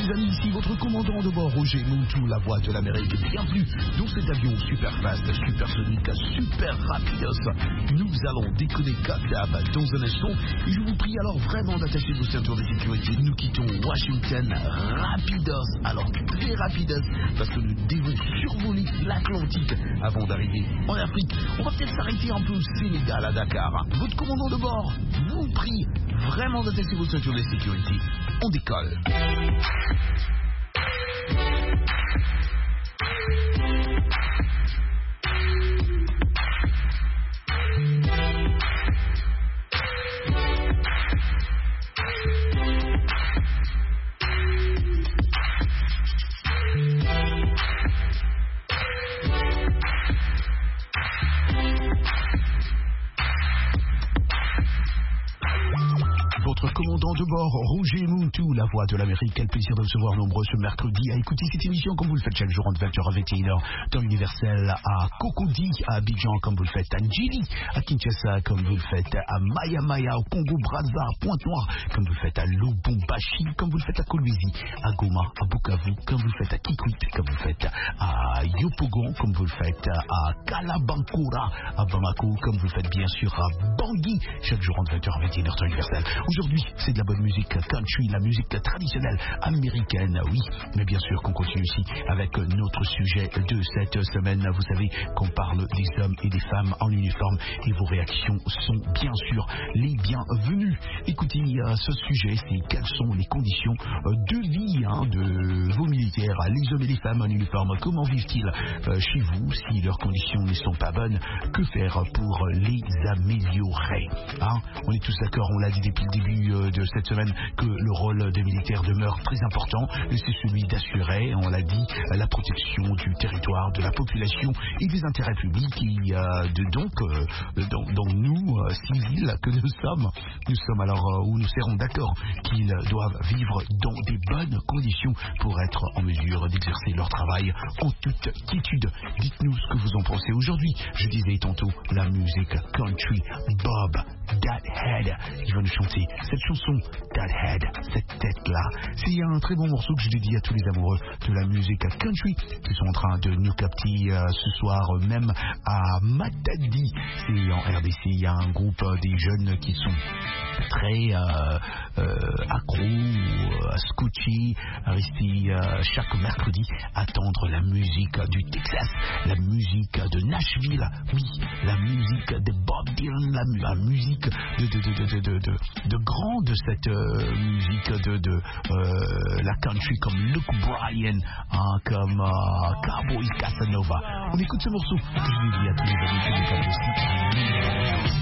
les amis, ici votre commandant de bord, Roger Montou, la voix de l'Amérique. Bienvenue dans cet avion super fast, supersonique, super rapidos. Nous allons décoller comme d'hab dans un instant. Et je vous prie alors vraiment d'attacher vos ceintures de sécurité. Nous quittons Washington rapidos, alors très rapidos, parce que nous devons survoler l'Atlantique avant d'arriver en Afrique. On va peut-être s'arrêter un peu au Sénégal, à Dakar. Votre commandant de bord vous prie vraiment d'attacher vos ceintures de sécurité. On décolle. Votre commandant de bord, Roger Montou, la voix de l'Amérique. Quel plaisir de recevoir nombreux ce mercredi à écouter cette émission comme vous le faites chaque jour en 20h à 21h, temps universel à Cocody, à Abidjan, comme vous le faites à Ndjili, à Kinshasa, comme vous le faites à Maya Maya, au Congo-Brazza, à Pointe-Noire, comme vous le faites à Lubumbashi, comme vous le faites à Kolwezi, à Goma, à Bukavu, comme vous le faites à Kikwit, comme vous le faites à Yopougon, comme vous le faites à Kalabankura, à Bamako, comme vous le faites bien sûr à Bangui, chaque jour en 20h à 21h, temps universel. Aujourd'hui, c'est de la bonne musique country, la musique traditionnelle américaine, oui. Mais bien sûr qu'on continue ici avec notre sujet de cette semaine. Vous savez qu'on parle des hommes et des femmes en uniforme et vos réactions sont bien sûr les bienvenues. Écoutez, ce sujet, c'est quelles sont les conditions de vie de vos militaires, les hommes et les femmes en uniforme. Comment vivent-ils chez vous si leurs conditions ne sont pas bonnes? Que faire pour les améliorer? On est tous d'accord, on l'a dit depuis le début de cette semaine que le rôle des militaires demeure très important et c'est celui d'assurer, on l'a dit, la protection du territoire, de la population et des intérêts publics et donc nous, civils que nous sommes alors où nous serons d'accord qu'ils doivent vivre dans des bonnes conditions pour être en mesure d'exercer leur travail en toute quiétude. Dites-nous ce que vous en pensez aujourd'hui. Je disais tantôt la musique country, Bob That Head, il va nous chanter cette chanson, That Head, cette tête-là. C'est un très bon morceau que je dédie à tous les amoureux de la musique country qui sont en train de nous capter ce soir même à Matadi. C'est en RDC, il y a un groupe des jeunes qui sont très accros à scotcher, à rester chaque mercredi attendre la musique du Texas, la musique de Nashville, oui, la musique de Bob Dylan, la musique de grand de cette musique de la country comme Luke Bryan, comme Cowboy Casanova. On écoute ce morceau que je dis à tous les amis qui nous parlent aussi.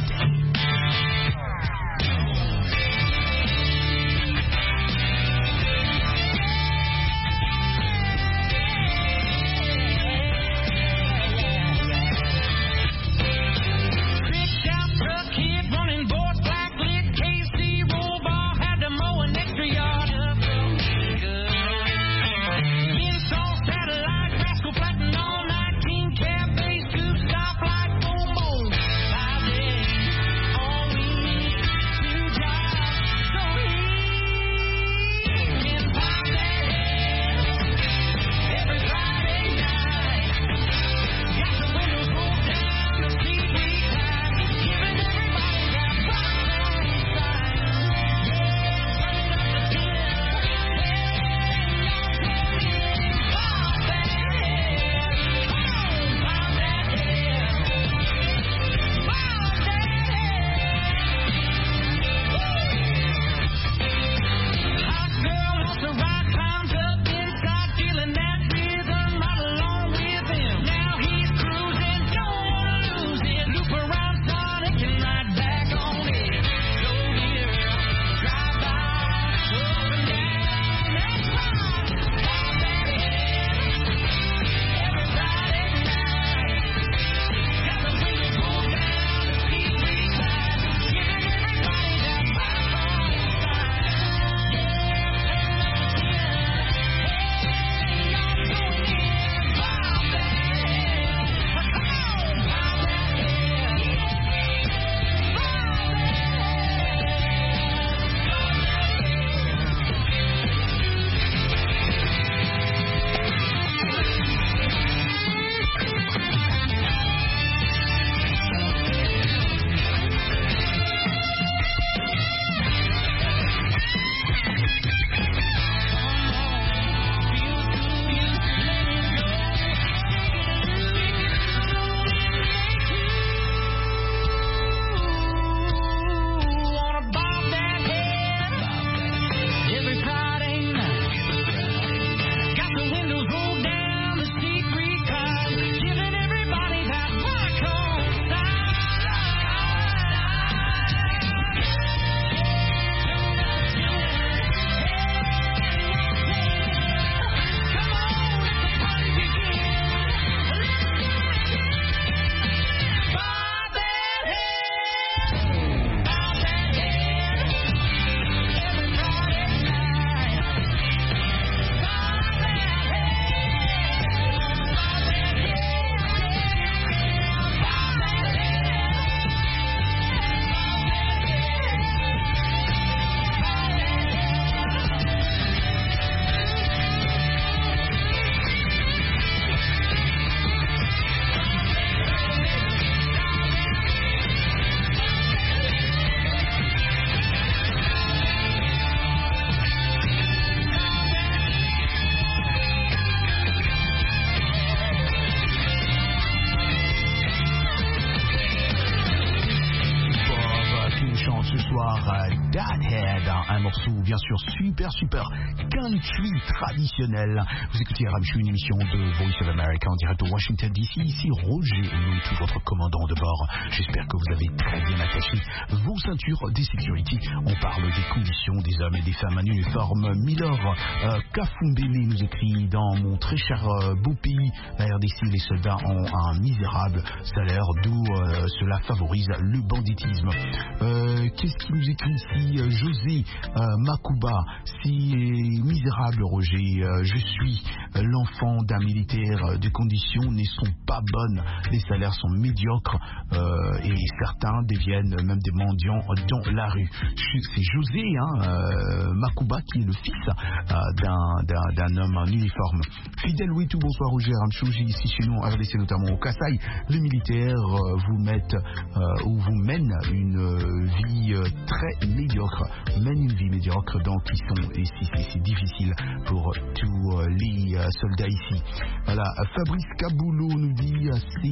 morceau, bien sûr, super country traditionnel. Vous écoutez Ramchou, une émission de Voice of America en direct de Washington DC. Ici Roger Moutou, votre commandant de bord. J'espère que vous avez très bien attaché vos ceintures de sécurité. On parle des conditions des hommes et des femmes en uniforme. Milor Kafumbele nous écrit: dans mon très cher beau pays, la RDC, les soldats ont un misérable salaire, d'où cela favorise le banditisme. Qu'est-ce qui nous écrit ici? José Makuba: c'est misérable, Roger. Je suis l'enfant d'un militaire. Les conditions ne sont pas bonnes. Les salaires sont médiocres et certains deviennent même des mendiants dans la rue. C'est José Makuba qui est le fils d'un homme en uniforme. Fidèle Witou, bonsoir Roger Ramchouji. Ici chez nous en RDC, notamment au Kasaï, les militaires vous mènent une vie très médiocre. Donc c'est difficile pour tous les soldats ici. Voilà, Fabrice Kaboulou nous dit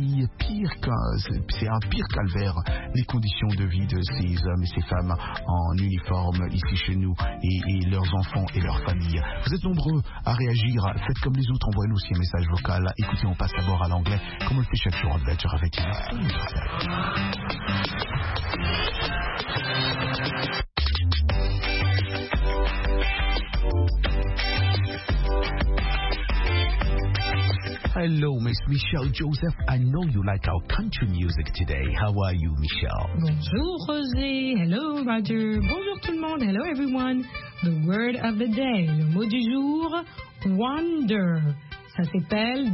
c'est un pire calvaire, les conditions de vie de ces hommes et ces femmes en uniforme ici chez nous et leurs enfants et leurs familles. Vous êtes nombreux à réagir, faites comme les autres, envoyez-nous aussi un message vocal. Écoutez, on passe d'abord à l'anglais, comme on le fait chaque jour en Adventure avec Hello, Miss Michelle Joseph. I know you like our country music today. How are you, Michelle? Bonjour, Roger. Hello, Roger. Bonjour tout le monde. Hello, everyone. The word of the day. Le mot du jour, wonder. Ça s'appelle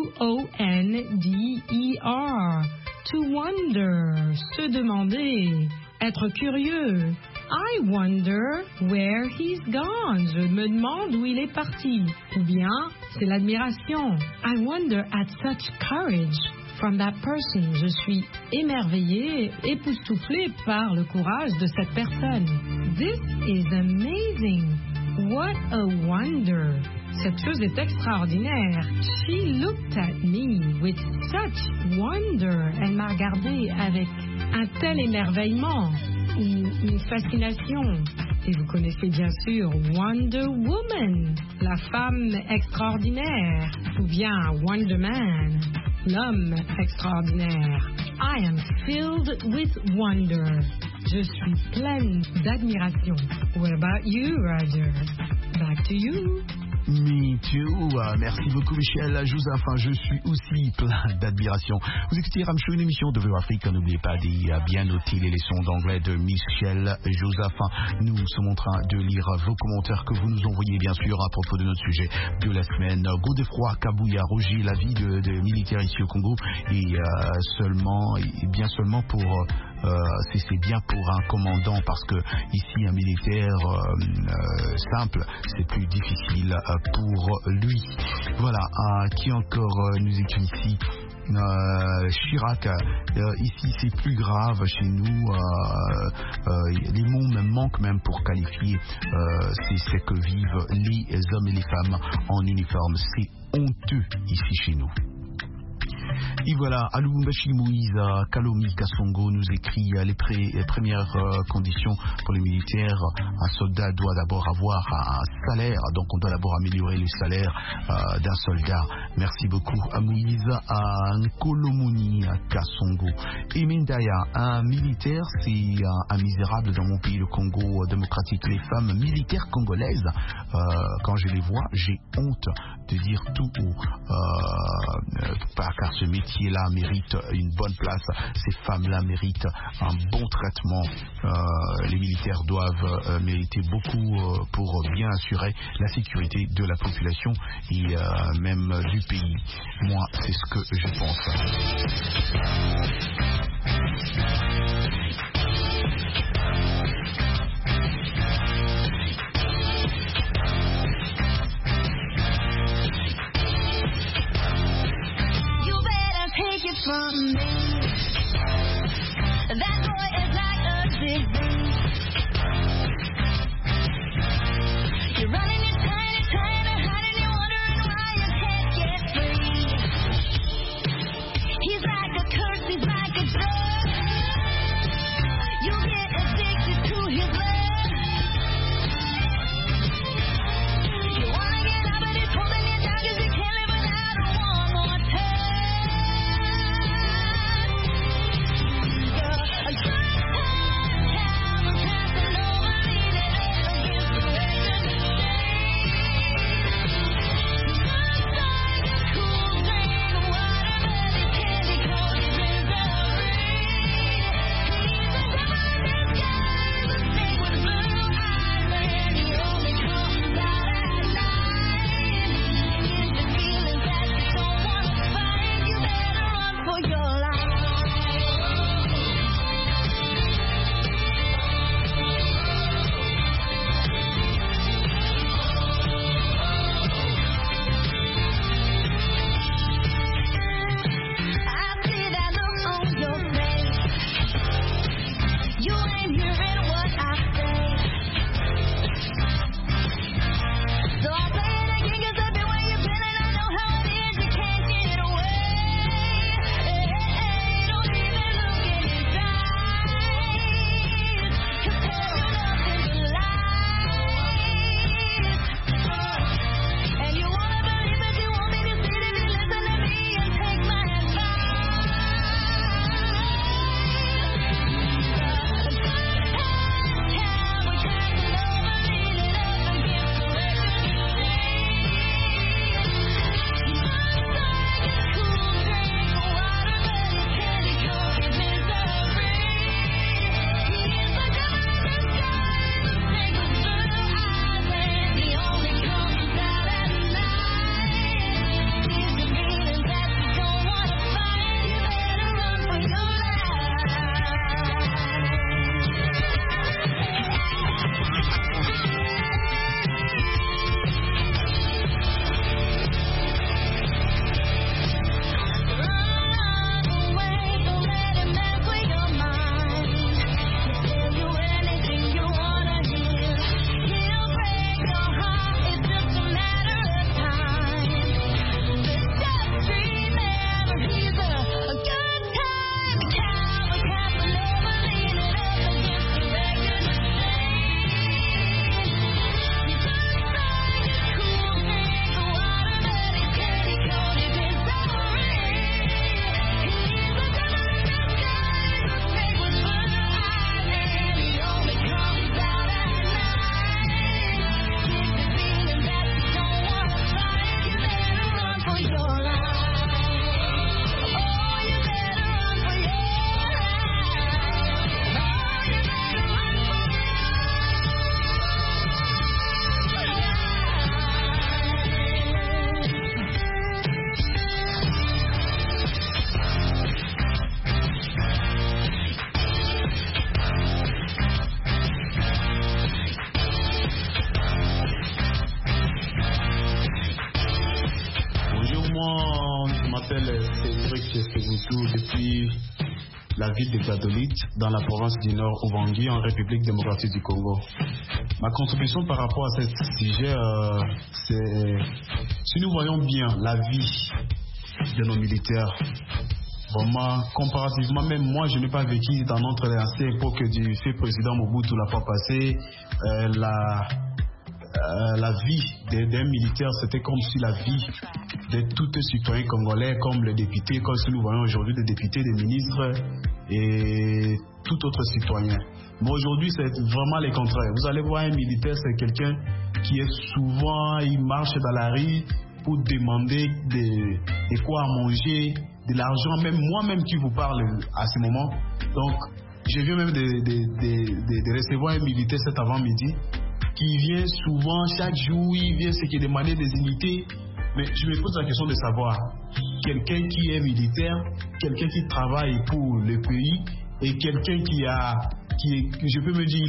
W-O-N-D-E-R. To wonder. Se demander. Être curieux. I wonder where he's gone. Je me demande où il est parti. Ou bien, c'est l'admiration. I wonder at such courage from that person. Je suis émerveillée, époustouflée par le courage de cette personne. This is amazing. What a wonder. Cette chose est extraordinaire. She looked at me with such wonder. Elle m'a regardée avec un tel émerveillement. Une fascination. Et vous connaissez bien sûr Wonder Woman, la femme extraordinaire, ou bien Wonder Man, l'homme extraordinaire. I am filled with wonder. Je suis pleine d'admiration. What about you, Roger? Back to you. Me too. Merci beaucoup, Michel Joseph. Je suis aussi plein d'admiration. Vous écoutez Ramchou, une émission de VOA Afrique. N'oubliez pas de bien noter les leçons d'anglais de Michel Joseph. Nous sommes en train de lire vos commentaires que vous nous envoyez, bien sûr, à propos de notre sujet de la semaine. Godefroy Kabouya, Roger, la vie de militaires ici au Congo, et bien seulement pour... c'est bien pour un commandant, parce que ici un militaire simple, c'est plus difficile pour lui. Voilà, qui encore nous écrit ici? Chirac, ici c'est plus grave chez nous, les mots me manquent même pour qualifier c'est que vivent les hommes et les femmes en uniforme. C'est honteux ici chez nous. Et voilà, Alumbashi Moïse Kalomi Kasongo nous écrit les premières conditions pour les militaires. Un soldat doit d'abord avoir un salaire, donc on doit d'abord améliorer le salaire d'un soldat. Merci beaucoup à Moïse, à Nkolomoni Kasongo. Et Mendaya, un militaire, c'est un misérable dans mon pays, le Congo démocratique. Les femmes militaires congolaises, quand je les vois, j'ai honte de dire tout haut, car ce métier-là mérite une bonne place. Ces femmes-là méritent un bon traitement. Les militaires doivent mériter beaucoup pour bien assurer la sécurité de la population et même du pays. Moi, c'est ce que je pense. From me, that boy is like a disease. You're running it tiny, hiding, you're wondering why you can't get free. He's like a curse, he's like a drug. Cheseboutou depuis la ville de Gadolit, dans la province du Nord, Ubangi, en République démocratique du Congo. Ma contribution par rapport à ce sujet, c'est si nous voyons bien la vie de nos militaires, vraiment, comparativement, même moi, je n'ai pas vécu dans notre ancienne époque du fait président Mobutu la fois passée, la vie d'un militaire, c'était comme si la vie de tous les citoyens congolais, comme les députés, comme si nous voyons aujourd'hui des députés, des ministres et tout autre citoyen. Mais aujourd'hui, c'est vraiment le contraire. Vous allez voir un militaire, c'est quelqu'un qui est souvent, il marche dans la rue pour demander de quoi à manger, de l'argent, même moi-même qui vous parle à ce moment. Donc, je viens même de recevoir un militaire cet avant-midi qui vient souvent, chaque jour, il vient ce qui est demandé des unités. Mais je me pose la question de savoir, quelqu'un qui est militaire, quelqu'un qui travaille pour le pays et quelqu'un je peux me dire,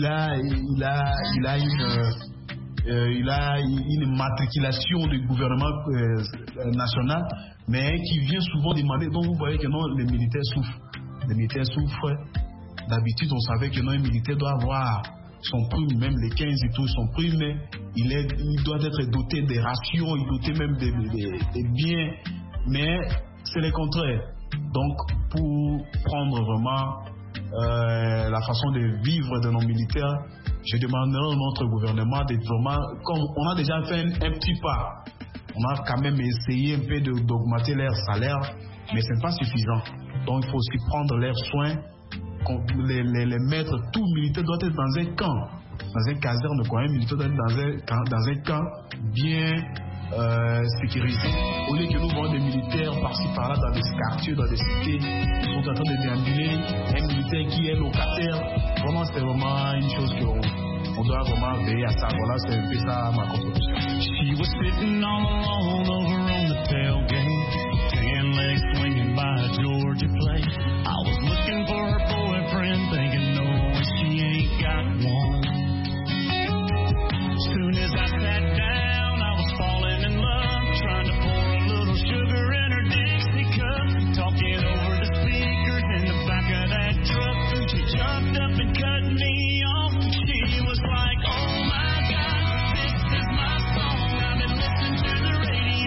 il a une matriculation du gouvernement national, mais qui vient souvent demander. Donc vous voyez que non, les militaires souffrent. Les militaires souffrent. D'habitude, on savait que non, un militaire doit avoir son prime, même les 15 et tout, son prime, mais il doit être doté des rations, il doté même des biens, mais c'est le contraire. Donc, pour prendre vraiment la façon de vivre de nos militaires, je demanderai à notre gouvernement de vraiment, comme on a déjà fait un petit pas, on a quand même essayé un peu d'augmenter leur salaire, mais ce n'est pas suffisant. Donc, il faut aussi prendre leurs soins. Les mettre, tout militaire doit être dans un camp, dans un caserne, quoi. Un militaire doit être dans un camp bien sécurisé. Au lieu que nous voyons des militaires par-ci par-là dans des quartiers, dans des cités, ils sont en train de déambuler. Un militaire qui est locataire, vraiment c'est vraiment une chose qu'on doit vraiment veiller à ça. Voilà, c'est un peu ça ma contribution. She was sitting all alone over on the tailgate, tan legs swinging by a Georgia plate. I was looking for her boyfriend, thinking, no, she ain't got one. Soon as I sat down, I was falling in love, trying to pour a little sugar in her Dixie cup, talking over the speakers in the back of that truck. She jumped up and cut me off. She was like, oh my God, this is my song. I've been listening to the radio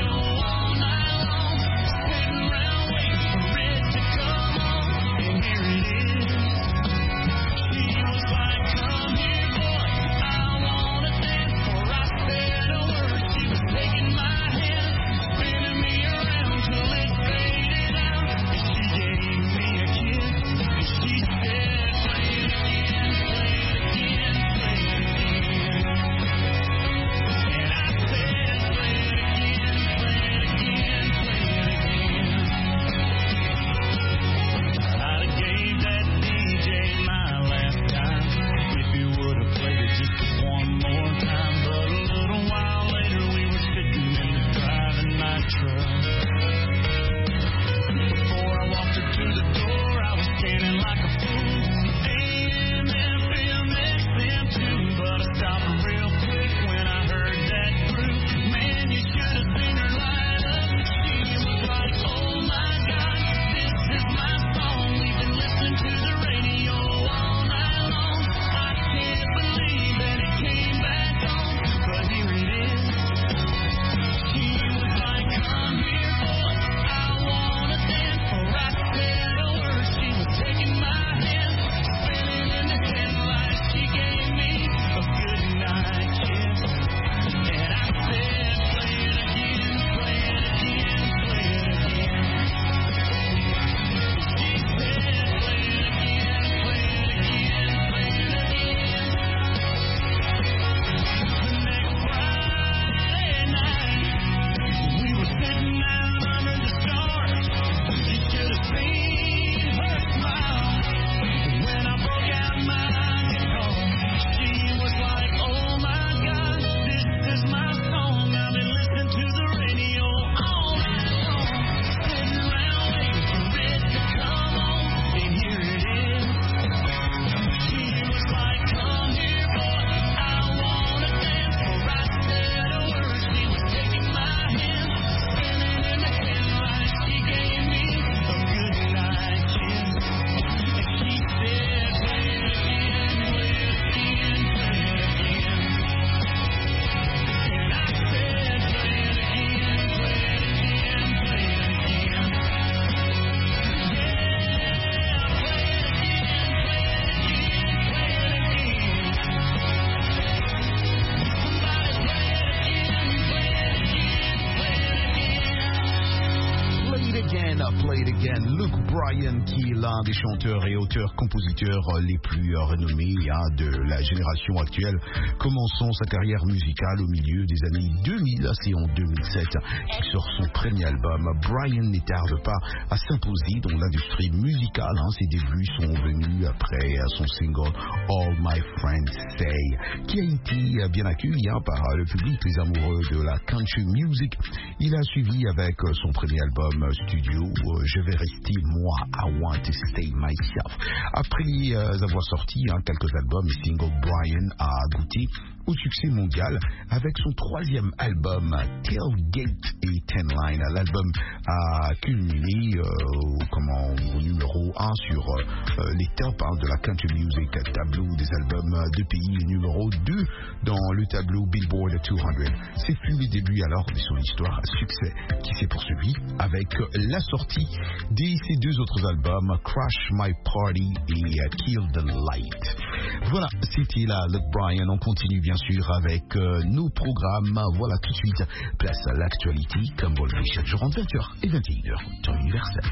Play It Again. Luke Bryan, qui est l'un des chanteurs et auteurs-compositeurs les plus renommés de la génération actuelle, commençant sa carrière musicale au milieu des années 2000. C'est en 2007 qu'il sort son premier album. Bryan ne tarde pas à s'imposer dans l'industrie musicale. Ses débuts sont venus après son single All My Friends Say, qui a été bien accueilli par le public, les amoureux de la country music. Il a suivi avec son premier album studio Je vais rester moi, I Want to Stay Myself. Après avoir sorti quelques albums et singles, Bryan a goûté au succès mondial avec son troisième album Tailgate et Ten Line. L'album a culminé au numéro 1 sur les tops de la country music, tableau des albums de pays, numéro 2 dans le tableau Billboard 200. C'est fut le début alors de son histoire à succès qui s'est poursuivi avec la sortie de ces deux autres albums, Crash My Party et Kill the Light. Voilà, c'était là Luke Bryan. On continue bien sûr avec nos programmes. Voilà, tout de suite, place à l'actualité, comme vous le faites chaque jour entre 20h et 21h, temps universel.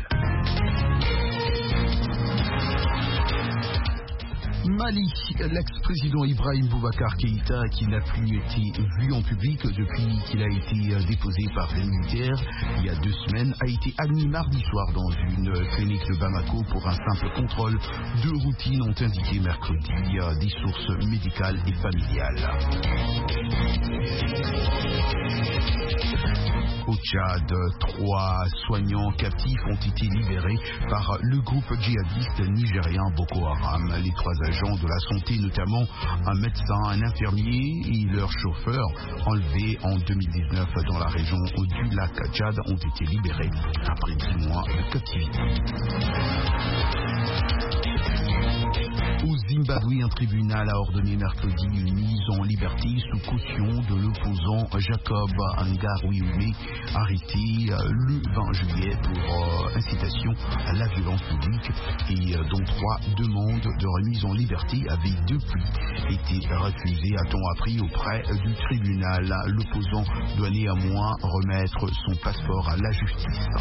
Mali, l'ex-président Ibrahim Boubacar Keïta, qui n'a plus été vu en public depuis qu'il a été déposé par des militaires il y a 2 semaines, a été admis mardi soir dans une clinique de Bamako pour un simple contrôle de routine, ont indiqué mercredi des sources médicales et familiales. Au Tchad, 3 soignants captifs ont été libérés par le groupe djihadiste nigérien Boko Haram. Les 3 agents de la santé, notamment un médecin, un infirmier et leur chauffeur, enlevés en 2019 dans la région du lac Tchad, ont été libérés après 10 mois de captivité. Au Zimbabwe, un tribunal a ordonné mercredi une mise en liberté sous caution de l'opposant Jacob Ngaruiwune, arrêté le 20 juillet pour incitation à la violence publique et dont 3 demandes de remise en liberté avaient depuis été refusées, a-t-on appris auprès du tribunal. L'opposant doit néanmoins remettre son passeport à la justice.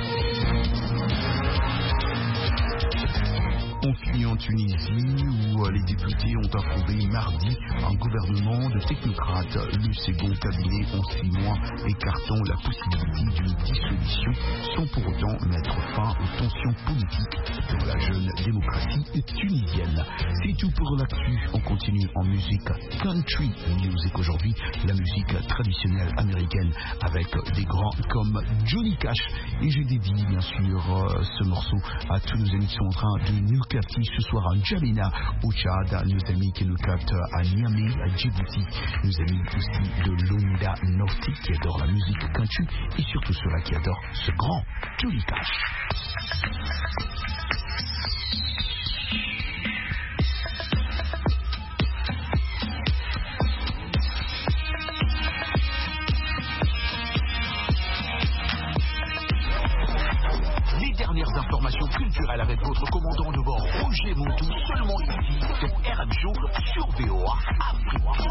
On finit en Tunisie où les députés ont approuvé mardi un gouvernement de technocrates, le second cabinet en 6 mois, écartant la possibilité d'une dissolution sans pour autant mettre fin aux tensions politiques dans la jeune démocratie tunisienne. C'est tout pour l'actu. On continue en musique country music aujourd'hui, la musique traditionnelle américaine avec des grands comme Johnny Cash. Et j'ai dédié bien sûr ce morceau à tous nos amis qui sont en train de nous capter ce soir à N'Djamena au Tchad, nos amis qui nous captent à Niamey, à Djibouti, nos amis aussi de l'Onda Norte qui adorent la musique country et surtout ceux-là qui adorent ce grand Johnny Cash. Informations culturelles avec votre commandant de bord Roger Montou, seulement ici sur RM Show sur VOA Afrique.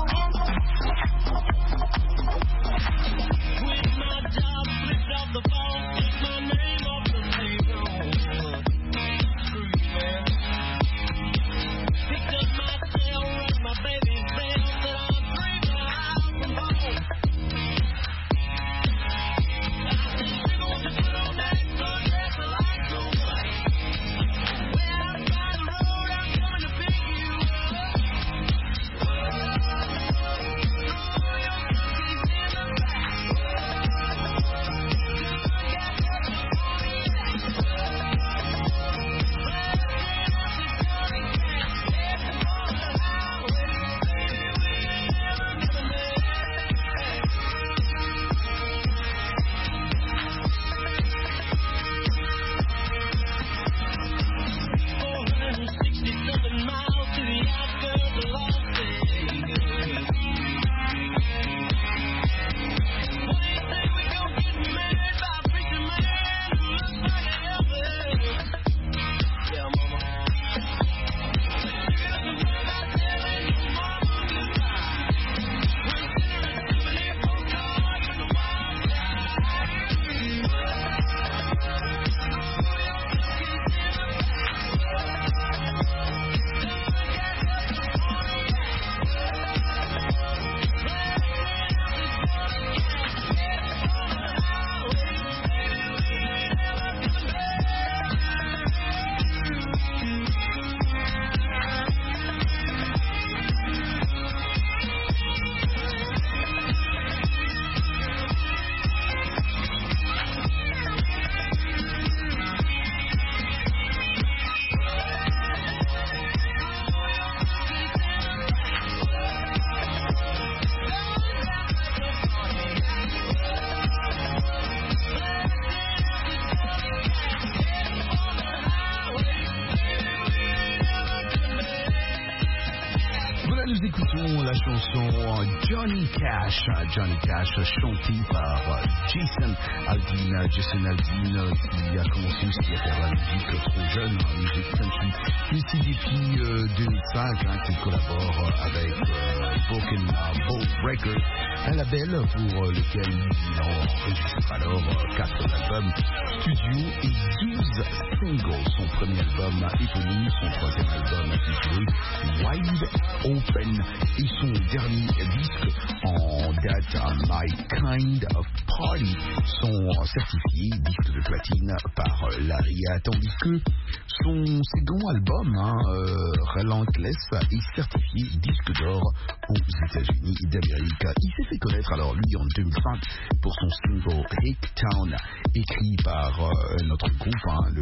écoutons la chanson Johnny Cash. Johnny Cash chanté par Jason Aldean. Jason Aldean qui a commencé aussi à faire la musique trop jeune, la musique country. Mais c'est depuis 2005 qu'il collabore avec Broken Boat Records, un label pour lequel il enregistre alors 4 albums studio et 12 singles. Son premier album éponyme, son troisième album intitulé Wide Open et son dernier disque en date My Kind of Party sont certifiés disques de platine par l'ARIA, tandis que son second album Relentless est certifié disque d'or aux États-Unis d'Amérique. Il s'est fait connaître alors lui en 2005 pour son single Hick Town, écrit par notre groupe,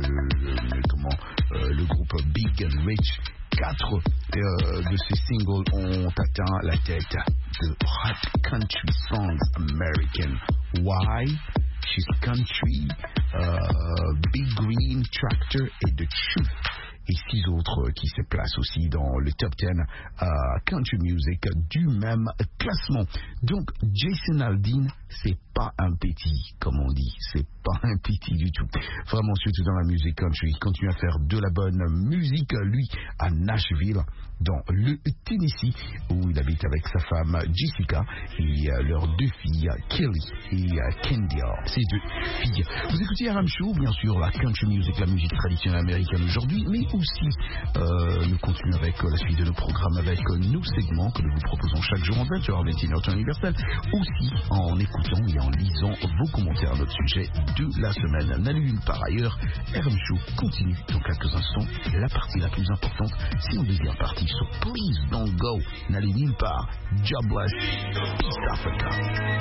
le groupe Big and Rich. 4 de ces singles ont atteint la tête de Hot Country Songs American. Why? She's Country, Big Green Tractor et The Truth. Et 6 autres qui se placent aussi dans le top 10 country music du même classement. Donc Jason Aldean, c'est pas un petit, comme on dit, c'est pas un petit du tout. Vraiment, surtout dans la musique country, il continue à faire de la bonne musique, lui, à Nashville, dans le Tennessee, où il habite avec sa femme Jessica et leurs 2 filles, Kelly et Candia. Ces 2 filles. Vous écoutez RM Show, bien sûr, la country music, la musique traditionnelle américaine aujourd'hui, mais aussi nous continuons avec la suite de nos programmes avec nos segments que nous vous proposons chaque jour en 20h à 21h temps universel, aussi en écoutant et en lisant vos commentaires à notre sujet de la semaine. N'allez nulle part ailleurs, RM Show continue dans quelques instants. La partie la plus importante, c'est en deuxième partie, so please don't go. N'allez nulle part. God bless. Peace Africa.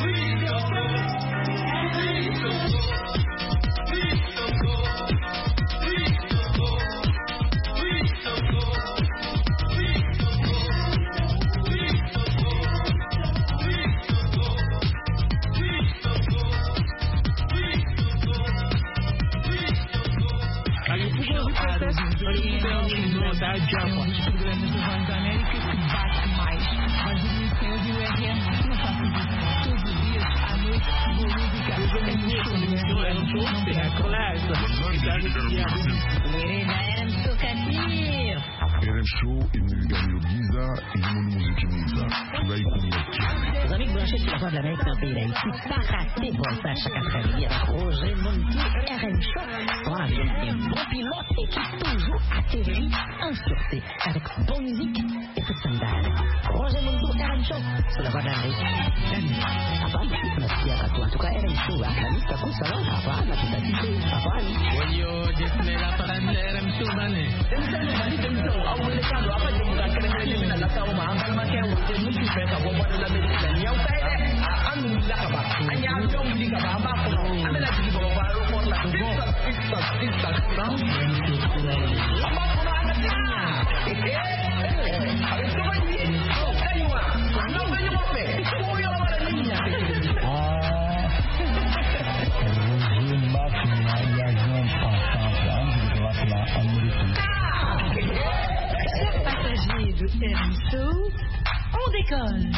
RM Show et Mulgano Giza et du monde musique Giza. Tu vas écouter. Vous avez branché sur la voix de l'Amérique dans le pays d'Haïti. Pas raté pour ça chaque après-midi avec Roger Monti et RM Show. Voilà, un bon pilote et qui toujours atterrit en sûreté avec bonne musique et toute sandale. Roger Monti et RM Show sur la voix de l'Amérique. Habari, tunasikia katu. En tout cas, RM Show, la lista kusala, hapana, tutatike, hapana. Oyo, jesmela para RM Show, bane. Uelekano hapa jambo la kile na la sawa mahanga make wote mtu pesa kwa bwana la medicine ni utaile anu la kaba anya ndio mjinga baba kwa amela jibu kwa baro kwa la sista sound hapa kuna anania alisema ni kaiwa ndio kwenye mope huyo wala nini Passagers de RMSO, on décolle.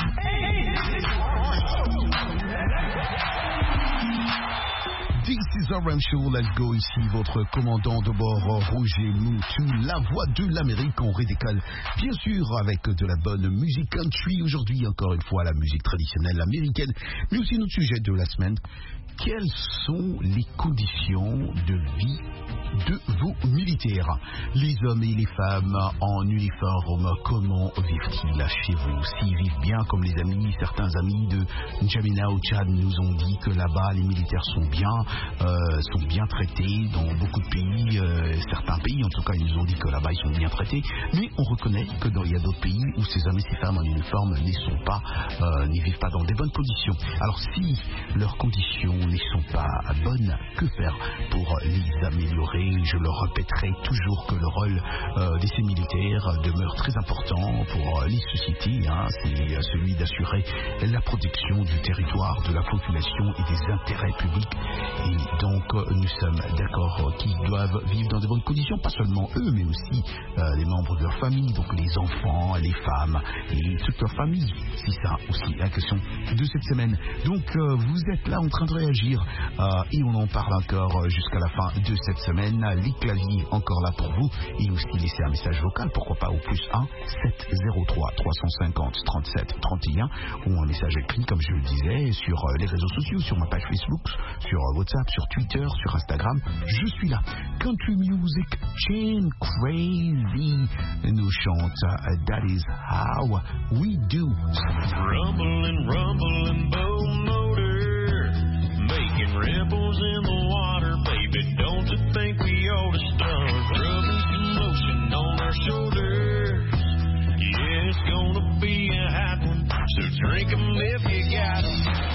This is RM Show, let's go, ici votre commandant de bord Roger Moutou, la voix de l'Amérique. On redécolle bien sûr avec de la bonne musique country. Aujourd'hui encore une fois la musique traditionnelle américaine, mais aussi notre sujet de la semaine. Quelles sont les conditions de vie de vos militaires? Les hommes et les femmes en uniforme, comment vivent-ils chez vous? S'ils vivent bien comme les amis, certains amis de N'Djamena au Tchad nous ont dit que là-bas les militaires sont bien traités dans beaucoup de pays, certains pays en tout cas ils nous ont dit que là-bas ils sont bien traités, mais on reconnaît que il y a d'autres pays où ces hommes et ces femmes en uniforme n'y vivent pas dans des bonnes conditions. Alors si leurs conditions ne sont pas bonnes, que faire pour les améliorer? Je le répéterai toujours que le rôle de ces militaires demeure très important pour les sociétés, c'est celui d'assurer la protection du territoire, de la population et des intérêts publics. Et donc nous sommes d'accord, qui doivent vivre dans de bonnes conditions, pas seulement eux, mais aussi les membres de leur famille, donc les enfants, les femmes et toute leur famille. C'est ça aussi la question de cette semaine. Donc vous êtes là en train de réagir et on en parle encore jusqu'à la fin de cette semaine. Les claviers encore là pour vous et aussi laisser un message vocal, pourquoi pas au +1 703 350 37 31 ou un message écrit comme je le disais sur les réseaux sociaux, sur ma page Facebook, sur WhatsApp, sur Twitter, sur Instagram. Je suis là. Country Music Chain Crazy nous chante That is how we do. Rumbling, rumbling boat motor, making ripples in the water, baby. Don't you think we ought to start rubbing some lotion on our shoulders? Yeah, it's gonna be a hot one, so drink 'em if you got 'em.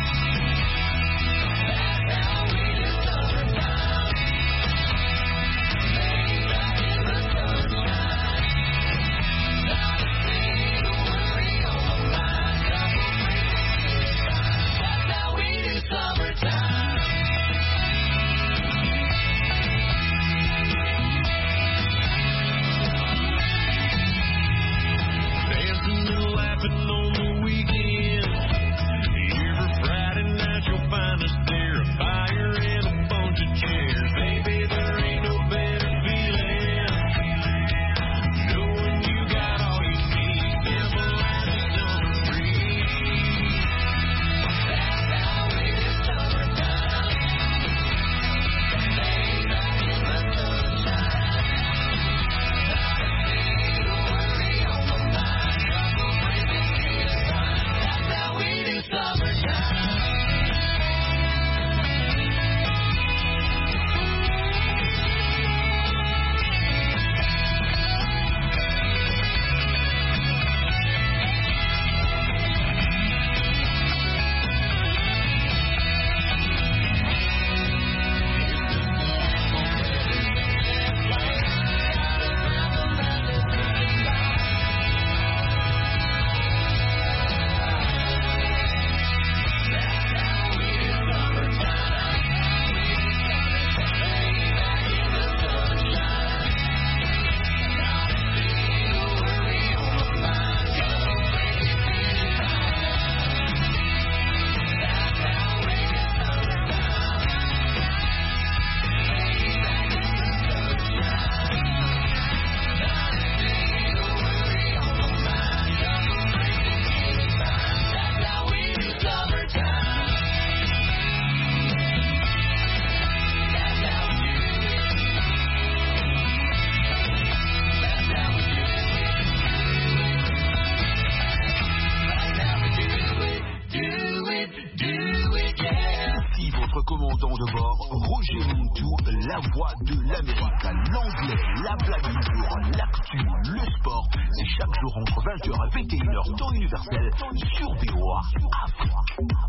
commandant de bord, Roger Montou, la voix de l'Amérique, l'anglais, la blague du jour, l'actu, le sport. C'est chaque jour entre 20h et 21h, temps universel, sur VOA Afrique.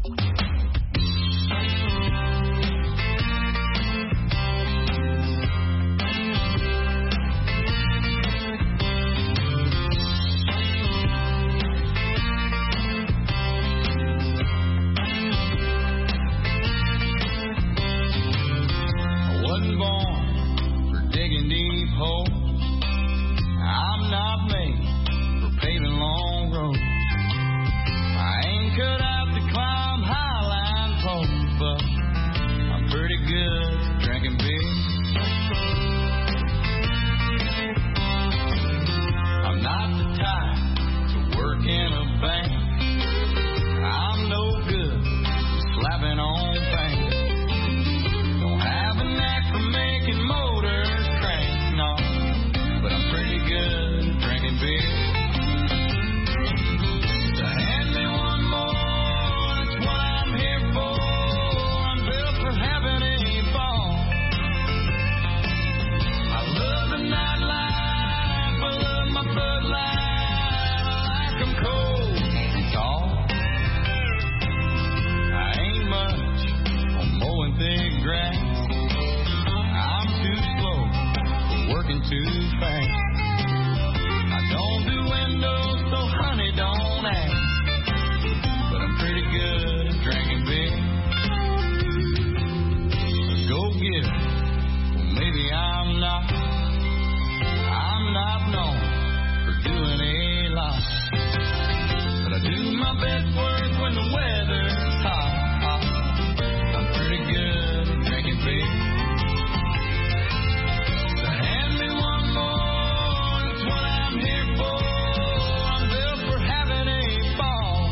I'm not made for paving long roads. I ain't cut out to climb highline poles, but I'm pretty good at drinking beer. I'm not the type to work in a bank. I'm no good at slapping on paint. Don't have a knack for making motors crank, no. But I'm pretty good at drinking beer. So hand me one more, that's what I'm here for. I'm built for having a ball. I love the nightlife, I love my Bud Light. I like 'em cold and tall. I ain't much on mowing thick grass. I'm too slow for working too fast. I don't do windows, so honey, don't ask. But I'm pretty good at drinking beer. Go my best work when the weather's hot. I'm pretty good at drinking beer. So hand me one more, that's what I'm here for. I'm built for having a ball.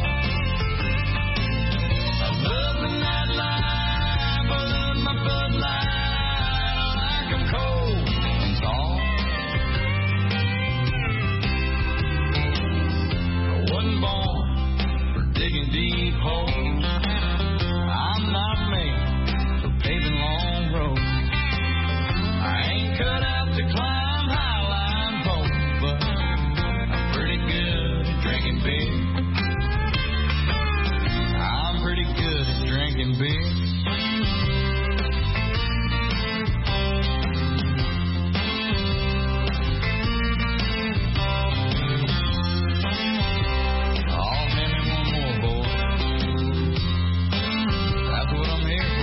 I love the nightlife, I love my Bud Light. I like 'em cold and tall. I wasn't born for digging deep holes. I'm not made for paving long roads. I ain't cut out to climb high-line poles, but I'm pretty good at drinking beer. I'm pretty good at drinking beer. Oh, hand me one more, boy. That's what I'm here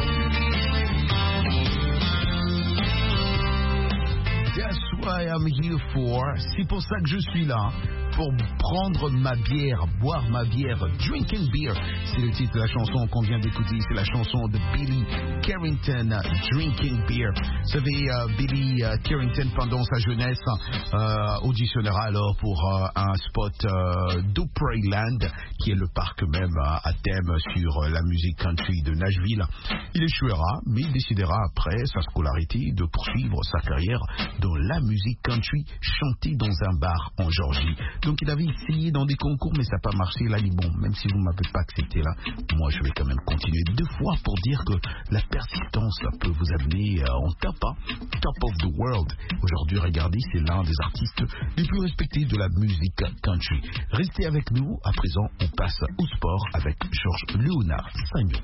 for. That's what I'm here for. C'est pour ça que je suis là. Pour prendre ma bière, boire ma bière, drinking beer. C'est le titre de la chanson qu'on vient d'écouter. C'est la chanson de Billy Carrington, Drinking Beer. Vous savez, Billy Carrington, pendant sa jeunesse, auditionnera alors pour un spot d'Opryland, qui est le parc même à thème sur la musique country de Nashville. Il échouera, mais il décidera après sa scolarité de poursuivre sa carrière dans la musique country chantée dans un bar en Georgie. Donc il avait essayé dans des concours, mais ça n'a pas marché. Là, il dit bon, même si vous ne m'avez pas accepté là, moi je vais quand même continuer 2 fois pour dire que la persistance ça peut vous amener en top of the world. Aujourd'hui, regardez, c'est l'un des artistes les plus respectés de la musique country. Restez avec nous. À présent, on passe au sport avec Georges Léonard Sagnon.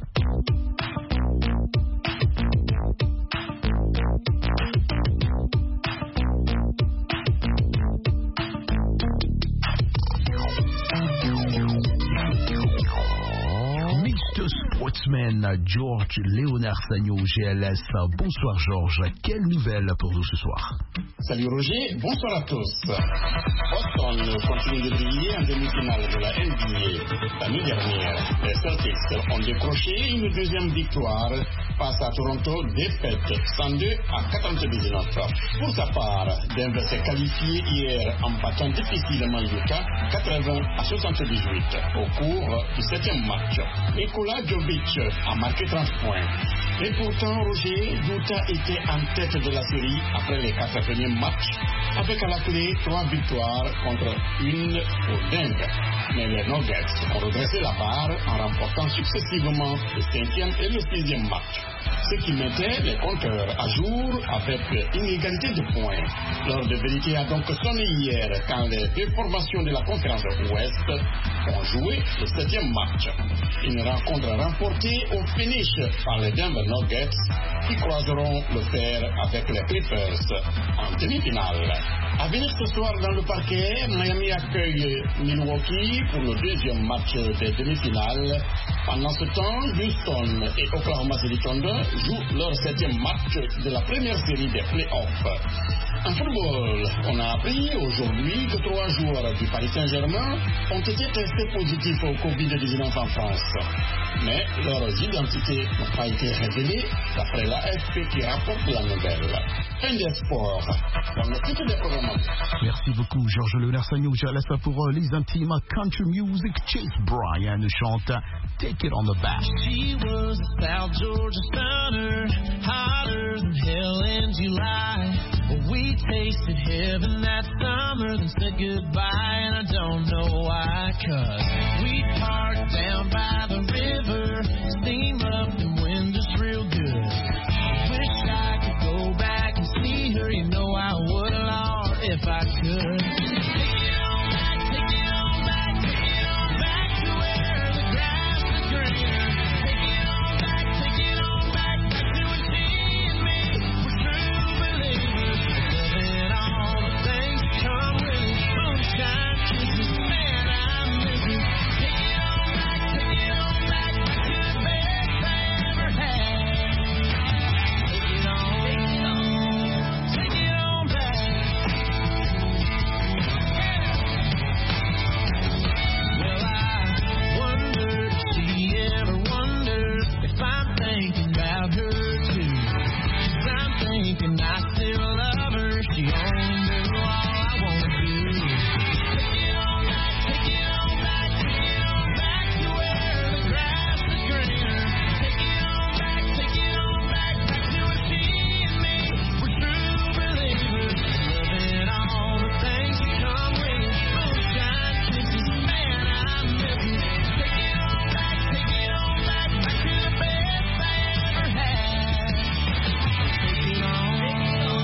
Sportsman Georges Léonard Sagnon, GLS. Bonsoir Georges, quelle nouvelle pour nous ce soir? Salut Roger, bonsoir à tous. Boston continue de briller en demi-finale de la NBA. L'année dernière, les Celtics ont décroché une deuxième victoire face à Toronto, défaite 102 à 99. Pour sa part, Denver s'est qualifié hier en battant difficilement Utah 80 à 78 au cours du 7e match. Nikola Jovic a marqué 30 points. Et pourtant, Roger, Utah était en tête de la série après les 4 premiers matchs, avec à la clé 3 victoires contre 1 pour Denver. Mais les Nuggets ont redressé la barre en remportant successivement le 5e et le 6e match, ce qui mettait les compteurs à jour avec une égalité de points. L'heure de vérité a donc sonné hier quand les 2 formations de la conférence Ouest ont joué le 7e match. Une rencontre remportée au finish par les Denver Nuggets qui croiseront le fer avec les Clippers en demi-finale. À venir ce soir dans le parquet, Miami accueille Milwaukee pour le 2e match des demi-finales. Pendant ce temps, Houston et Oklahoma City Thunder jouent leur 7e match de la première série des playoffs. En football, on a appris aujourd'hui que 3 joueurs du Paris Saint-Germain ont été testés positifs au Covid-19 en France. Mais leurs identités n'ont pas été révélées d'après l'AFP qui rapporte la nouvelle. Fin des sports. Dans le titre des programmes. Merci beaucoup Georges Léonard Sagnon. Je laisse pour les intimes country music. Chase Bryan chante Take It on the Back. She was a South Georgia stunner, hotter than hell in July. We tasted heaven that summer, then said goodbye, and I don't know why, 'cause we parked down by the river, steam up the windows real good. Wish I could go back and see her, you know I would, Lord, if I could. Shine. Can I still love her? She only knew all I wanna do. Take it on back, take it on back, take it on back to where the grass is greener. Take it on back, back to where she and me were true believers. Loving all the things that come with it. Moonshine kisses, man, I miss it. Take it on back, back to the best I ever had. Take it on back.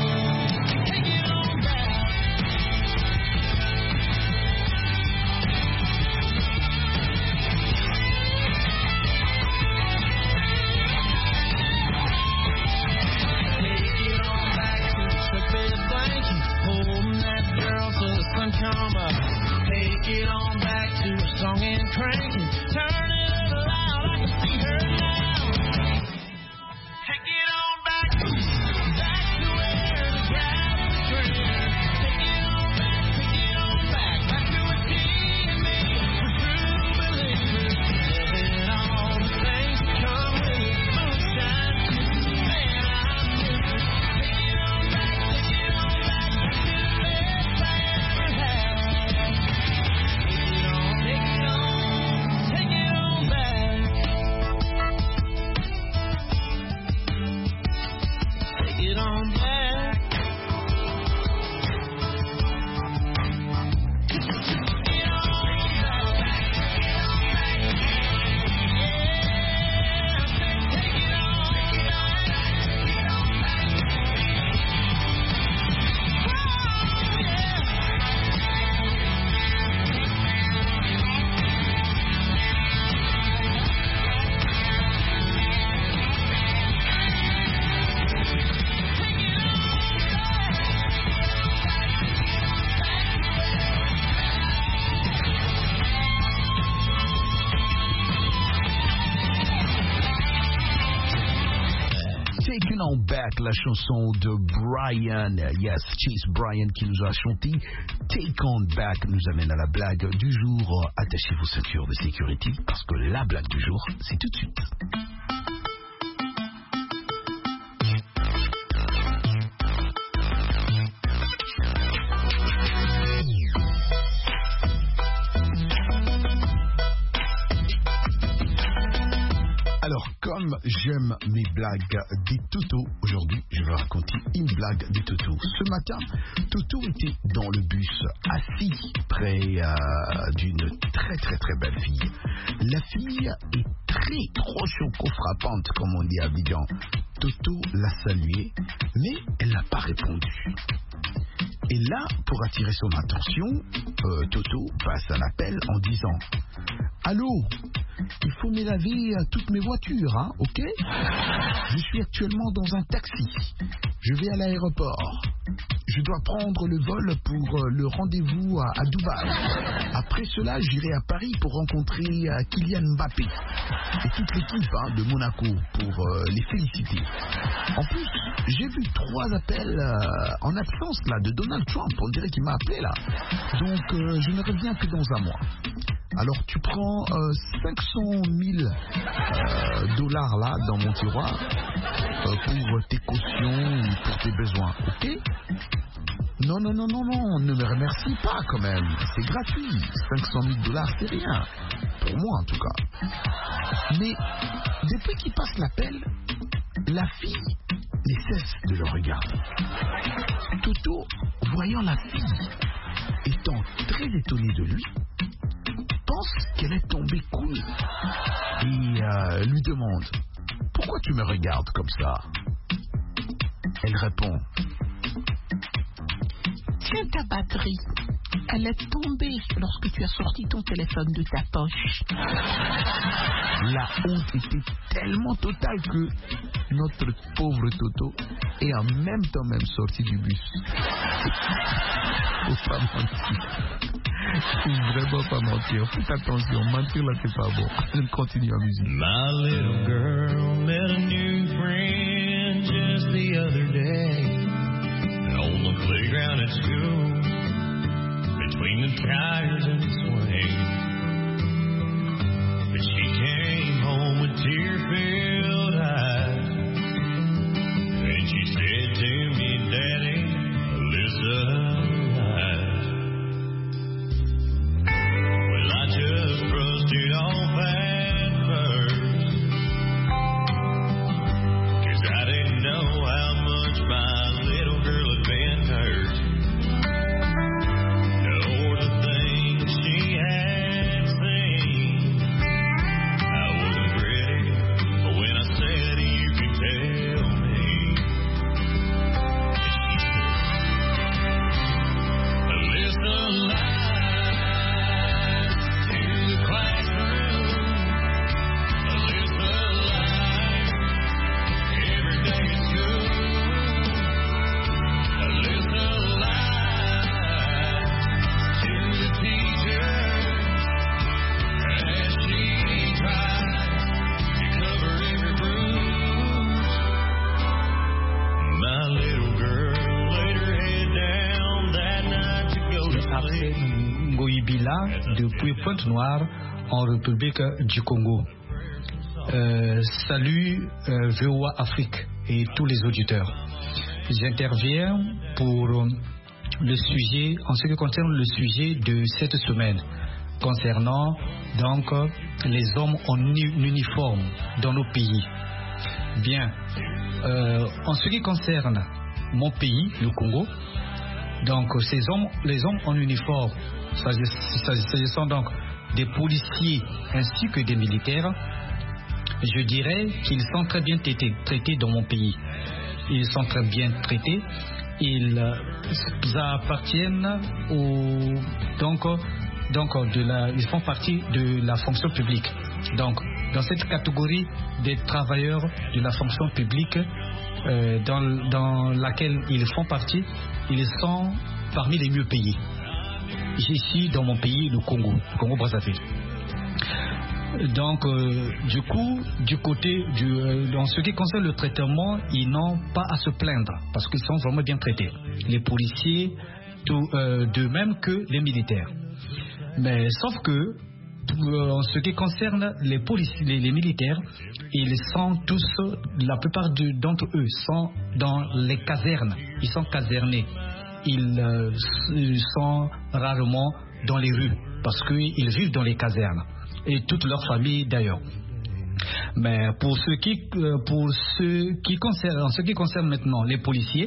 Come up, take it on back to a song and crank it. Turn it up loud, I can see her now. Take it on back to where the grass is greener. Take it on back to where she and me were true believers. Living all the things that come with it. Moonshine kisses, man, I miss it. Take it on back to the best I ever had. Taken on Back, la chanson de Brian, yes, Chase Brian qui nous a chanté Take on Back nous amène à la blague du jour. Attachez vos ceintures de sécurité parce que la blague du jour, c'est tout de suite. Alors, comme j'aime mes blagues des toutous, aujourd'hui, je vais raconter une blague des toutous. Ce matin, Toutou était dans le bus, assis près d'une très très très belle fille. La fille est trop choco-frappante, comme on dit à Abidjan. Toutou l'a saluée, mais elle n'a pas répondu. Et là, pour attirer son attention, Toutou passe un appel en disant « Allô ? Il faut me laver toutes mes voitures, hein, ok? Je suis actuellement dans un taxi. Je vais à l'aéroport. Je dois prendre le vol pour le rendez-vous à Dubaï. Après cela, j'irai à Paris pour rencontrer Kylian Mbappé et toute l'équipe de Monaco pour les féliciter. En plus, j'ai vu 3 appels en absence là de Donald Trump. On dirait qu'il m'a appelé là. Donc, je ne reviens que dans un mois. Alors tu prends 500 000 dollars là dans mon tiroir pour tes cautions ou pour tes besoins, ok? Non, ne me remercie pas quand même, c'est gratuit, 500 000 dollars c'est rien, pour moi en tout cas. Mais depuis qu'il passe l'appel, la fille ne cesse de le regarder. Toutou, voyant la fille, étant très étonné de lui, pense qu'elle est tombée cool et lui demande « Pourquoi tu me regardes comme ça ?» Elle répond « Tiens ta batterie, elle est tombée lorsque tu as sorti ton téléphone de ta poche. » La honte était tellement totale que notre pauvre Toto est en même temps même sorti du bus. Faut pas mentir. Faut vraiment pas mentir. Faites attention, mentir là c'est pas bon. Je continue en musique. My little girl met a new friend just the other day. On the playground at school, between the tires and the swing. But she came home with tear-filled eyes, and she said to me, Bila depuis Pointe-Noire en République du Congo. Salut VOA Afrique et tous les auditeurs. J'interviens pour le sujet, en ce qui concerne le sujet de cette semaine, concernant donc les hommes en uniforme dans nos pays. Bien, en ce qui concerne mon pays, le Congo, donc les hommes en uniforme, s'agissant donc des policiers ainsi que des militaires, je dirais qu'ils sont très bien traités dans mon pays. Ils sont très bien traités. Ils appartiennent ils font partie de la fonction publique. Donc, dans cette catégorie des travailleurs de la fonction publique dans laquelle ils font partie, ils sont parmi les mieux payés. Ici, dans mon pays, le Congo-Brazzaville. Donc, du coup, en ce qui concerne le traitement, ils n'ont pas à se plaindre parce qu'ils sont vraiment bien traités. Les policiers, de même que les militaires. Mais sauf que, en ce qui concerne les policiers, les militaires, ils sont tous, la plupart d'entre eux sont dans les casernes. Ils sont casernés. Ils sont rarement dans les rues parce qu'ils vivent dans les casernes. Et toute leur famille d'ailleurs. Mais en ce qui concerne maintenant les policiers,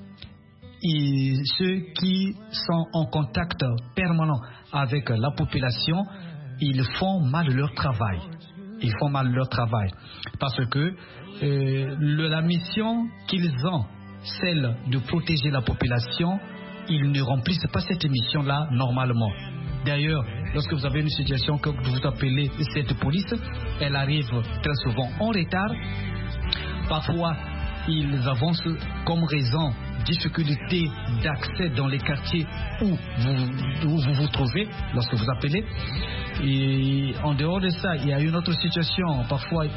ceux qui sont en contact permanent avec la population, ils font mal leur travail. Ils font mal leur travail parce que la mission qu'ils ont, celle de protéger la population, ils ne remplissent pas cette mission-là normalement. D'ailleurs, lorsque vous avez une situation que vous appelez cette police, elle arrive très souvent en retard. Parfois, ils avancent comme raison difficulté d'accès dans les quartiers où vous vous trouvez lorsque vous appelez. Et en dehors de ça, il y a une autre situation. Parfois,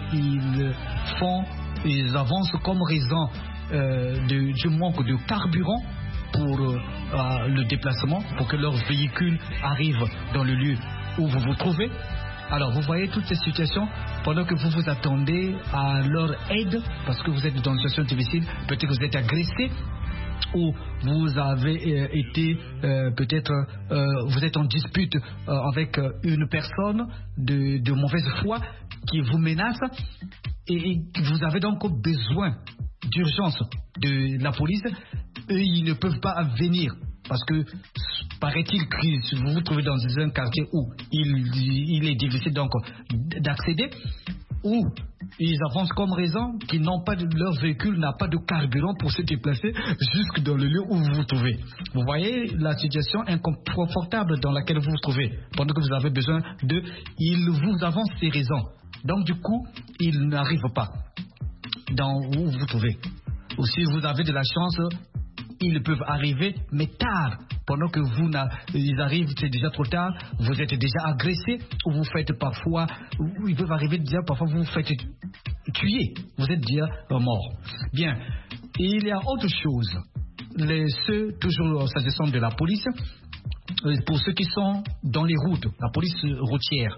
ils avancent comme raison du manque de carburant pour le déplacement, pour que leur véhicule arrive dans le lieu où vous vous trouvez. Alors vous voyez toutes ces situations pendant que vous vous attendez à leur aide parce que vous êtes dans une situation difficile, peut-être que vous êtes agressé ou vous avez été vous êtes en dispute avec une personne de mauvaise foi qui vous menace et vous avez donc besoin d'urgence de la police. Eux, ils ne peuvent pas venir parce que paraît-il que vous vous trouvez dans un quartier où il est difficile donc d'accéder, ou ils avancent comme raison qu'ils n'ont pas leur véhicule n'a pas de carburant pour se déplacer jusque dans le lieu où vous vous trouvez. Vous voyez la situation inconfortable dans laquelle vous vous trouvez pendant que vous avez besoin ils vous avancent ces raisons. Donc du coup, ils n'arrivent pas dans où vous vous trouvez. Ou si vous avez de la chance, ils peuvent arriver, mais tard. Pendant que ils arrivent, c'est déjà trop tard. Vous êtes déjà agressé, ou vous faites parfois, ils peuvent arriver déjà, parfois vous vous faites tuer. Vous êtes déjà mort. Bien. Et il y a autre chose. Ceux, toujours s'agissant de la police, pour ceux qui sont dans les routes, la police routière,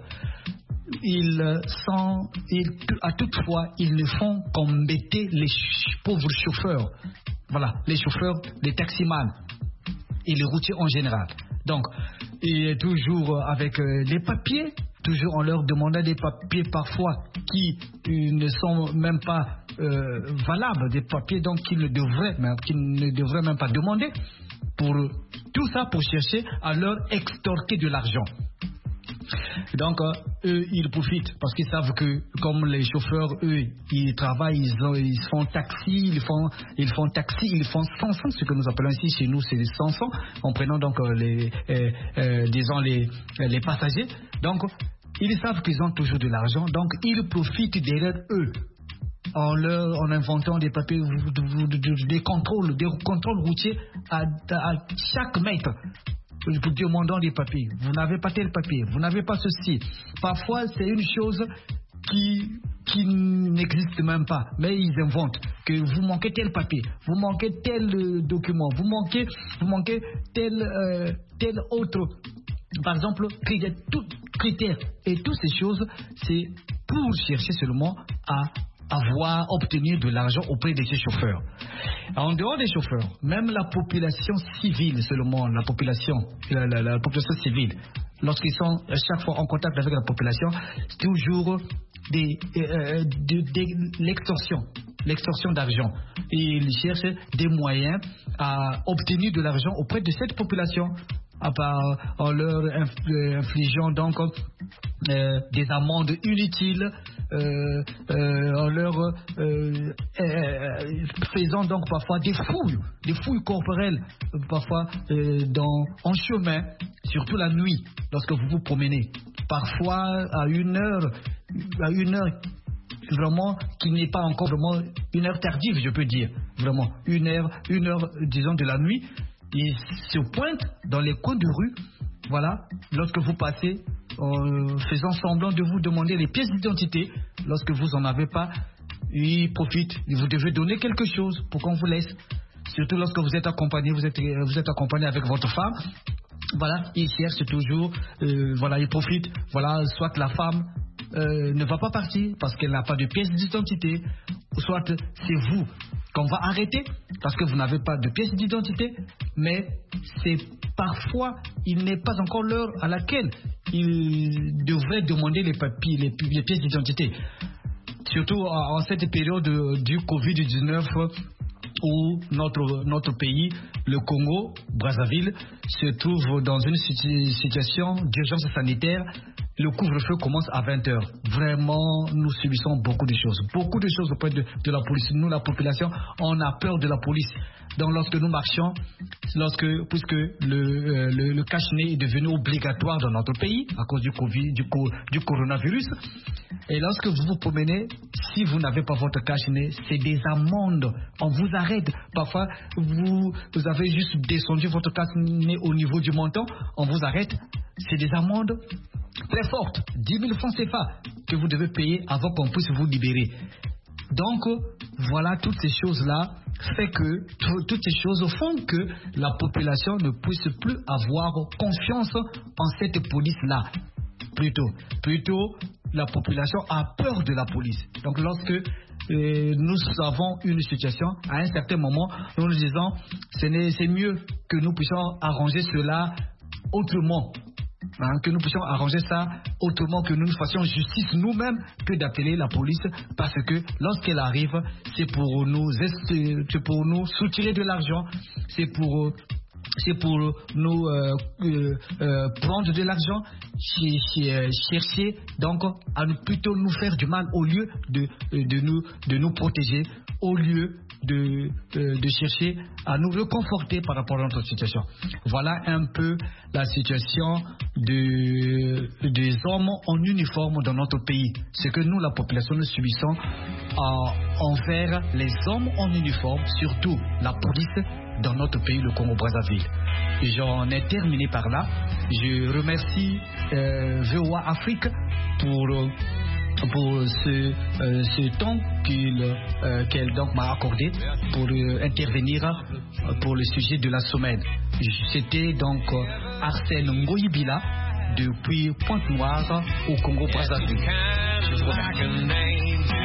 à toute fois, ils ne font qu'embêter les pauvres chauffeurs. Voilà, les chauffeurs, les taximans et les routiers en général. Donc, et toujours avec les papiers, toujours en leur demandant des papiers parfois qui ne sont même pas valables, des papiers donc qu'ils ne devraient même pas demander. Pour tout ça, pour chercher à leur extorquer de l'argent. Donc, eux, ils profitent parce qu'ils savent que, comme les chauffeurs, eux, ils travaillent, ils font taxi, ils font 500, ce que nous appelons ici chez nous, c'est les 500, en prenant donc les passagers. Donc, ils savent qu'ils ont toujours de l'argent, donc ils profitent derrière eux en inventant des papiers, des contrôles routiers à chaque mètre. Demandant des papiers. Vous n'avez pas tel papier, vous n'avez pas ceci. Parfois, c'est une chose qui n'existe même pas, mais ils inventent que vous manquez tel papier, vous manquez tel document, vous manquez tel autre par exemple, critères et toutes ces choses, c'est pour chercher seulement à obtenir de l'argent auprès de ces chauffeurs. En dehors des chauffeurs, même la population civile seulement, la population civile, lorsqu'ils sont à chaque fois en contact avec la population, c'est toujours l'extorsion d'argent. Et ils cherchent des moyens à obtenir de l'argent auprès de cette population, en leur infligeant donc des amendes inutiles, en leur faisant donc parfois des fouilles corporelles, parfois en chemin, surtout la nuit, lorsque vous vous promenez. Parfois à une heure vraiment qui n'est pas encore vraiment une heure tardive, je peux dire, vraiment une heure disons de la nuit. Ils se pointent dans les coins de rue, voilà, lorsque vous passez, faisant semblant de vous demander les pièces d'identité. Lorsque vous n'en avez pas, ils profitent, vous devez donner quelque chose pour qu'on vous laisse. Surtout lorsque vous êtes accompagné, vous êtes accompagné avec votre femme. Voilà, ils cherchent toujours, voilà, ils profitent. Voilà, soit la femme ne va pas partir parce qu'elle n'a pas de pièces d'identité, soit c'est vous qu'on va arrêter parce que vous n'avez pas de pièces d'identité, mais c'est parfois, il n'est pas encore l'heure à laquelle il devrait demander les papiers, les pièces d'identité. Surtout en cette période du Covid-19 où notre pays, le Congo, Brazzaville, se trouve dans une situation d'urgence sanitaire. Le couvre-feu commence à 20h. Vraiment, nous subissons beaucoup de choses auprès de la police. Nous, la population, on a peur de la police. Donc, lorsque nous marchons, puisque le cache-nez est devenu obligatoire dans notre pays à cause du coronavirus, et lorsque vous vous promenez, si vous n'avez pas votre cache-nez, c'est des amendes. On vous arrête. Parfois, vous avez juste descendu votre cache-nez au niveau du menton, on vous arrête. C'est des amendes très forte, 10 000 francs CFA que vous devez payer avant qu'on puisse vous libérer. Donc, voilà, toutes ces choses-là toutes ces choses font que la population ne puisse plus avoir confiance en cette police-là. Plutôt, la population a peur de la police. Donc, lorsque nous avons une situation, à un certain moment, nous nous disons, c'est mieux que nous puissions arranger cela autrement. Que nous puissions arranger ça autrement, que nous fassions justice nous-mêmes, que d'appeler la police, parce que lorsqu'elle arrive, c'est pour nous soutirer de l'argent, c'est pour nous prendre de l'argent, chercher donc à plutôt nous faire du mal au lieu de nous protéger, au lieu de chercher à nous reconforter par rapport à notre situation. Voilà un peu la situation des hommes en uniforme dans notre pays. Ce que nous, la population, nous subissons envers les hommes en uniforme, surtout la police dans notre pays, le Congo-Brazzaville. J'en ai terminé par là. Je remercie VOA Afrique pour ce temps qu'elle donc m'a accordé pour intervenir pour le sujet de la semaine. C'était donc Arsène Ngoyibila depuis Pointe-Noire au Congo-Brazzaville. Je vous remercie.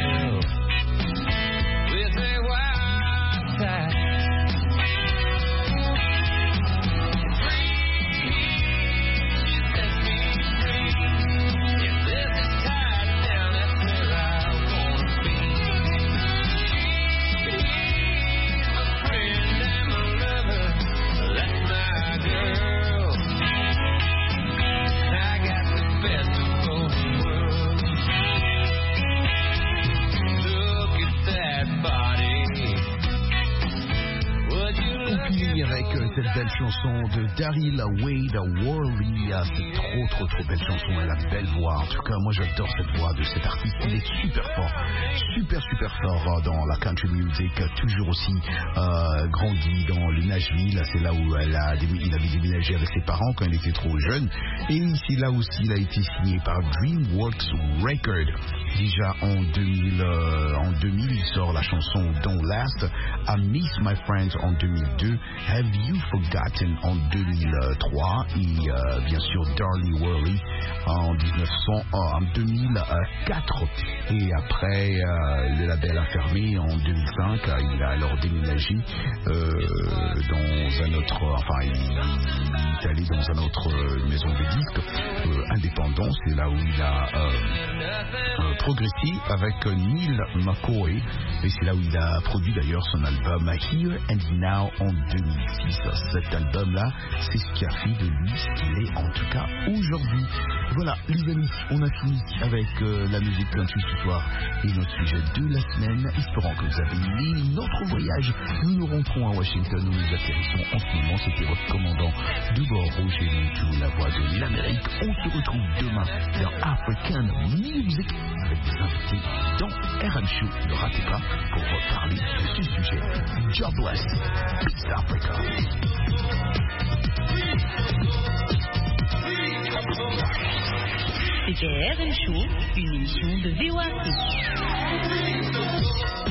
Cette belle chanson de Daryl Wade Worley, c'est trop belle chanson, elle a belle voix. En tout cas, moi j'adore cette voix de cet artiste, il est super fort dans la country music, toujours aussi grandi dans le Nashville, c'est là où il avait déménagé avec ses parents quand il était trop jeune, et c'est là aussi il a été signé par DreamWorks Records. Déjà en 2000, il sort la chanson Don't Last, I Miss My Friends en 2002, Have You Forgotten en 2003 et bien sûr Darley Worley en 2004. Et après, le label a fermé en 2005. Il a alors déménagé dans un autre, enfin il est allé dans un autre maison de disques indépendant. C'est là où il a progressé avec Neil McCoy et c'est là où il a produit d'ailleurs son album Here and Now en 2006. Cet album-là, c'est ce qui a fait de lui ce qu'il est en tout cas aujourd'hui. Voilà les amis, on a fini avec la musique country ce soir et notre sujet de la semaine. Espérons que vous avez aimé notre voyage. Nous rentrons à Washington où nous atterrissons en ce moment. C'était votre commandant de bord Roger Moutou, la voix de l'Amérique. On se retrouve demain dans African Music avec des invités dans RM Show. Ne ratez pas pour reparler de ce sujet. Jobless, Peace Africa. C'était RM Show, une émission de VOA.